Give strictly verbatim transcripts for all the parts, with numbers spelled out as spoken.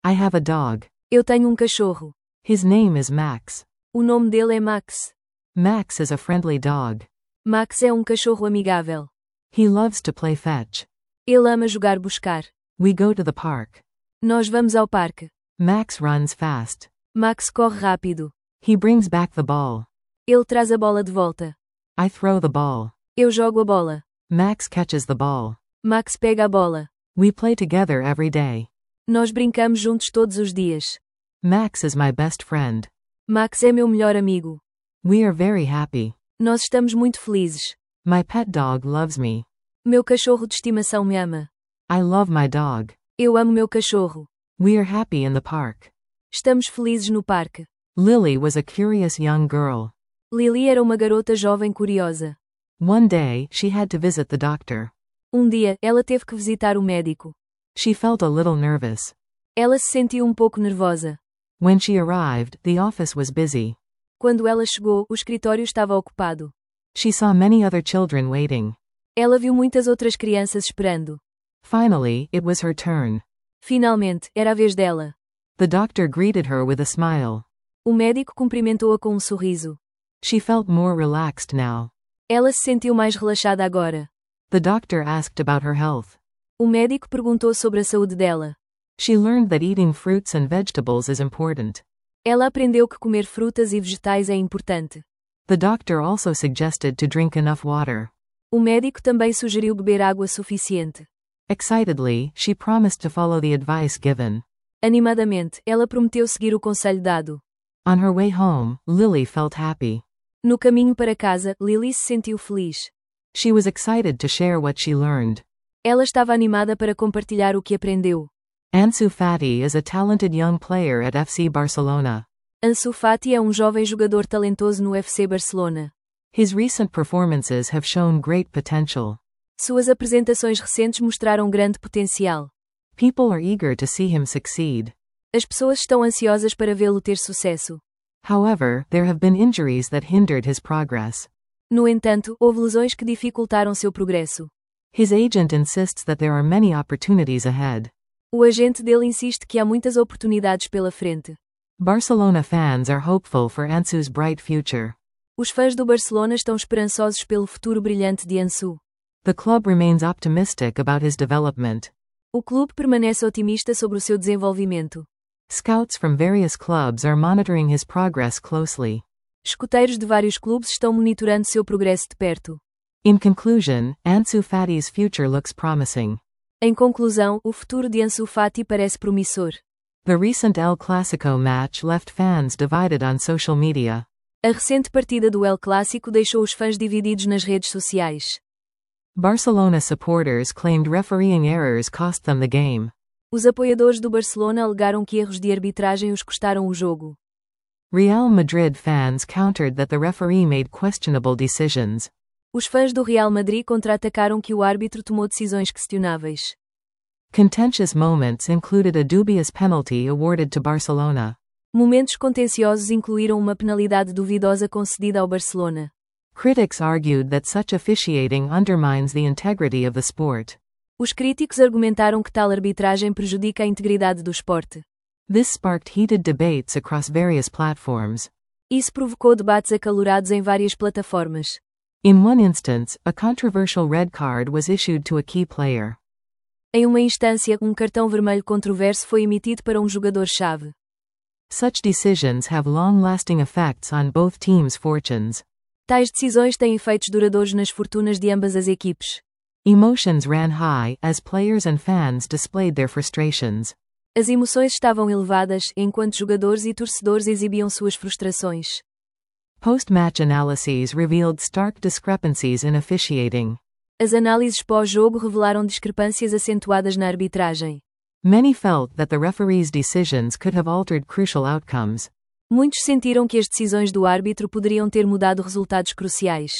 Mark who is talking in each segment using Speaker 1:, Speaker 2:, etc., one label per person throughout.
Speaker 1: I have a dog.
Speaker 2: Eu tenho um cachorro.
Speaker 1: His name is Max.
Speaker 2: O nome dele é Max.
Speaker 1: Max is a friendly dog.
Speaker 2: Max é um cachorro amigável.
Speaker 1: He loves to play fetch.
Speaker 2: Ele ama jogar buscar.
Speaker 1: We go to the park.
Speaker 2: Nós vamos ao parque.
Speaker 1: Max runs fast.
Speaker 2: Max corre rápido.
Speaker 1: He brings back the ball.
Speaker 2: Ele traz a bola de volta.
Speaker 1: I throw the ball.
Speaker 2: Eu jogo a bola.
Speaker 1: Max catches the ball.
Speaker 2: Max pega a bola.
Speaker 1: We play together every day.
Speaker 2: Nós brincamos juntos todos os dias.
Speaker 1: Max is my best friend.
Speaker 2: Max é meu melhor amigo.
Speaker 1: We are very happy.
Speaker 2: Nós estamos muito felizes.
Speaker 1: My pet dog loves me.
Speaker 2: Meu cachorro de estimação me ama.
Speaker 1: I love my dog.
Speaker 2: Eu amo meu cachorro.
Speaker 1: We are happy in the park.
Speaker 2: Estamos felizes no parque.
Speaker 1: Lily was a curious young girl.
Speaker 2: Lily era uma garota jovem curiosa.
Speaker 1: One day, she had to visit the doctor.
Speaker 2: Um dia, ela teve que visitar o médico.
Speaker 1: She felt a little nervous.
Speaker 2: Ela se sentiu um pouco nervosa.
Speaker 1: When she arrived, the office was busy.
Speaker 2: Quando ela chegou, o escritório estava ocupado.
Speaker 1: She saw many other children waiting.
Speaker 2: Ela viu muitas outras crianças esperando.
Speaker 1: Finally, it was her turn.
Speaker 2: Finalmente, era a vez dela.
Speaker 1: The doctor greeted her with a smile.
Speaker 2: O médico cumprimentou-a com um sorriso.
Speaker 1: She felt more relaxed now.
Speaker 2: Ela se sentiu mais relaxada agora.
Speaker 1: The doctor asked about her health.
Speaker 2: O médico perguntou sobre a saúde dela.
Speaker 1: She learned that eating fruits and vegetables is important.
Speaker 2: Ela aprendeu que comer frutas e vegetais é importante.
Speaker 1: The doctor also suggested to drink enough water.
Speaker 2: O médico também sugeriu beber água suficiente.
Speaker 1: Excitedly, she promised to follow the advice given.
Speaker 2: Animadamente, ela prometeu seguir o conselho dado.
Speaker 1: On her way home, Lily felt happy.
Speaker 2: No caminho para casa, Lily se sentiu feliz.
Speaker 1: She was excited to share what she learned.
Speaker 2: Ela estava animada para compartilhar o que aprendeu.
Speaker 1: Ansu Fati is a talented young player at F C Barcelona.
Speaker 2: Ansu Fati é um jovem jogador talentoso no F C Barcelona.
Speaker 1: His recent performances have shown great potential.
Speaker 2: Suas apresentações recentes mostraram grande potencial.
Speaker 1: People are eager to see him succeed.
Speaker 2: As pessoas estão ansiosas para vê-lo ter sucesso.
Speaker 1: However, there have been injuries that hindered his progress.
Speaker 2: No entanto, houve lesões que dificultaram seu progresso.
Speaker 1: His agent insists that there are many opportunities ahead.
Speaker 2: O agente dele insiste que há muitas oportunidades pela frente.
Speaker 1: Barcelona fans are hopeful for Ansu's bright future.
Speaker 2: Os fãs do Barcelona estão esperançosos pelo futuro brilhante de Ansu.
Speaker 1: The club remains optimistic about his development.
Speaker 2: O clube permanece otimista sobre o seu desenvolvimento.
Speaker 1: Scouts from various clubs are monitoring his progress closely.
Speaker 2: Escuteiros de vários clubes estão monitorando seu progresso de perto.
Speaker 1: In conclusion, Ansu Fati's future looks promising.
Speaker 2: Em conclusão, o futuro de Ansu Fati parece promissor.
Speaker 1: The recent El Clasico match left fans divided on social media.
Speaker 2: A recente partida do El Clásico deixou os fãs divididos nas redes sociais.
Speaker 1: Barcelona supporters claimed refereeing errors cost them the game.
Speaker 2: Os apoiadores do Barcelona alegaram que erros de arbitragem os custaram o jogo.
Speaker 1: Real Madrid fans countered that the referee made questionable decisions.
Speaker 2: Os fãs do Real Madrid contra-atacaram que o árbitro tomou decisões questionáveis.
Speaker 1: Contentious moments included a dubious penalty awarded to Barcelona.
Speaker 2: Momentos contenciosos incluíram uma penalidade duvidosa concedida ao Barcelona.
Speaker 1: Critics argued that such officiating undermines the integrity of the sport.
Speaker 2: Os críticos argumentaram que tal arbitragem prejudica a integridade do esporte.
Speaker 1: This sparked heated debates across various platforms.
Speaker 2: Isso provocou debates acalorados em várias plataformas.
Speaker 1: In one instance, a controversial red card was issued to a key player.
Speaker 2: Em uma instância, um cartão vermelho controverso foi emitido para um jogador-chave.
Speaker 1: Such decisions have long-lasting effects on both teams' fortunes.
Speaker 2: Tais decisões têm efeitos duradouros nas fortunas de ambas as equipes.
Speaker 1: Emotions ran high as players and fans displayed their frustrations.
Speaker 2: As emoções estavam elevadas, enquanto jogadores e torcedores exibiam suas frustrações.
Speaker 1: Post-match analyses revealed stark discrepancies in officiating.
Speaker 2: As análises pós-jogo revelaram discrepâncias acentuadas na arbitragem.
Speaker 1: Many felt that the referee's decisions could have altered crucial outcomes.
Speaker 2: Muitos sentiram que as decisões do árbitro poderiam ter mudado resultados cruciais.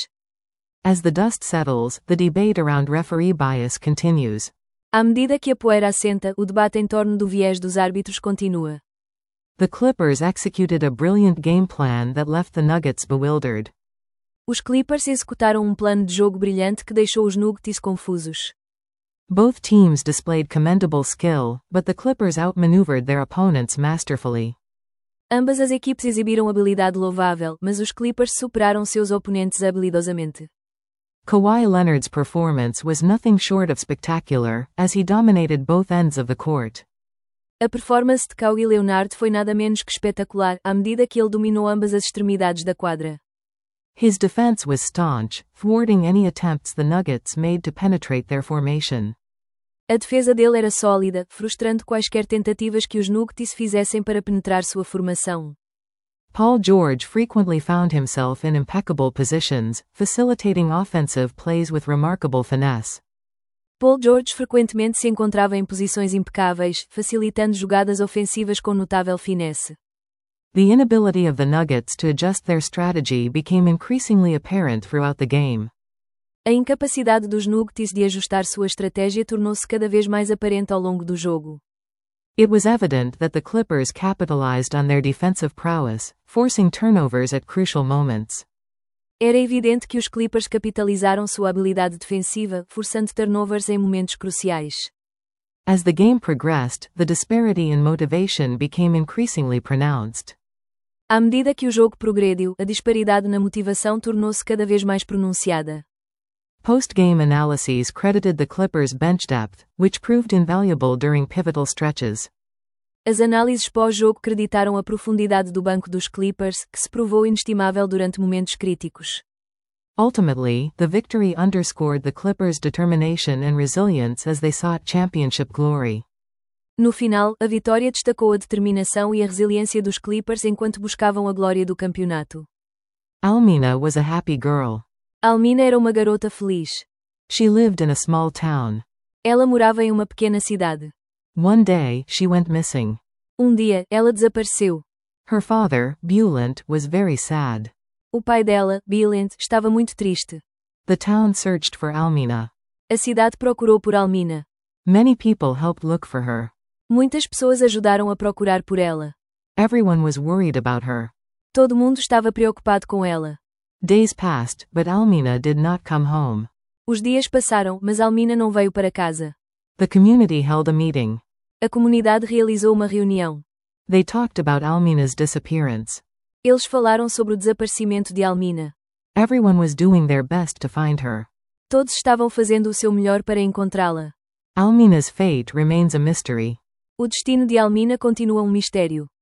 Speaker 1: As the dust settles, the debate around referee bias continues.
Speaker 2: À medida que a poeira assenta, o debate em torno do viés dos árbitros continua.
Speaker 1: The Clippers executed a brilliant game plan that left the Nuggets bewildered.
Speaker 2: Os Clippers executaram um plano de jogo brilhante que deixou os Nuggets confusos.
Speaker 1: Both teams displayed commendable skill, but the Clippers outmaneuvered their opponents masterfully.
Speaker 2: Ambas as equipes exibiram habilidade louvável, mas os Clippers superaram seus oponentes habilidosamente.
Speaker 1: Kawhi Leonard's performance was nothing short of spectacular, as he dominated both ends of the court.
Speaker 2: A performance de Kawhi Leonard foi nada menos que espetacular, à medida que ele dominou ambas as extremidades da quadra.
Speaker 1: His defense was staunch, thwarting any attempts the Nuggets made to penetrate their formation.
Speaker 2: A defesa dele era sólida, frustrando quaisquer tentativas que os Nuggets fizessem para penetrar sua formação.
Speaker 1: Paul George frequently found himself in impeccable positions, facilitating offensive plays with remarkable finesse.
Speaker 2: Paul George frequentemente se encontrava em posições impecáveis, facilitando jogadas ofensivas com notável finesse.
Speaker 1: The inability of the Nuggets to adjust their strategy became increasingly apparent throughout the game.
Speaker 2: A incapacidade dos Nuggets de ajustar sua estratégia tornou-se cada vez mais aparente ao longo do jogo.
Speaker 1: It was evident that the Clippers capitalized on their defensive prowess, forcing turnovers at crucial moments.
Speaker 2: Era evidente que os Clippers capitalizaram sua habilidade defensiva, forçando turnovers em momentos cruciais.
Speaker 1: As the game progressed, the disparity in motivation became increasingly pronounced.
Speaker 2: À medida que o jogo progrediu, a disparidade na motivação tornou-se cada vez mais pronunciada.
Speaker 1: Post-game analyses credited the Clippers' bench depth, which proved invaluable during pivotal stretches.
Speaker 2: As análises pós-jogo creditaram a profundidade do banco dos Clippers, que se provou inestimável durante momentos críticos.
Speaker 1: Ultimately, the victory underscored the Clippers' determination and resilience as they sought championship glory.
Speaker 2: No final, a vitória destacou a determinação e a resiliência dos Clippers enquanto buscavam a glória do campeonato.
Speaker 1: Almina was a happy girl.
Speaker 2: Almina era uma garota feliz.
Speaker 1: She lived in a small town.
Speaker 2: Ela morava em uma pequena cidade.
Speaker 1: One day, she went missing.
Speaker 2: Um dia, ela desapareceu.
Speaker 1: Her father, Bulent, was very sad.
Speaker 2: O pai dela, Bulent, estava muito triste.
Speaker 1: The town searched for Almina.
Speaker 2: A cidade procurou por Almina.
Speaker 1: Many people helped look for her.
Speaker 2: Muitas pessoas ajudaram a procurar por ela.
Speaker 1: Everyone was worried about her.
Speaker 2: Todo mundo estava preocupado com ela.
Speaker 1: Days passed, but Almina did not come home.
Speaker 2: Os dias passaram, mas Almina não veio para casa.
Speaker 1: The community held a meeting.
Speaker 2: A comunidade realizou uma reunião.
Speaker 1: They talked about Almina's disappearance.
Speaker 2: Eles falaram sobre o desaparecimento de Almina.
Speaker 1: Everyone was doing their best to find her.
Speaker 2: Todos estavam fazendo o seu melhor para encontrá-la.
Speaker 1: Almina's fate remains a mystery.
Speaker 2: O destino de Almina continua um mistério.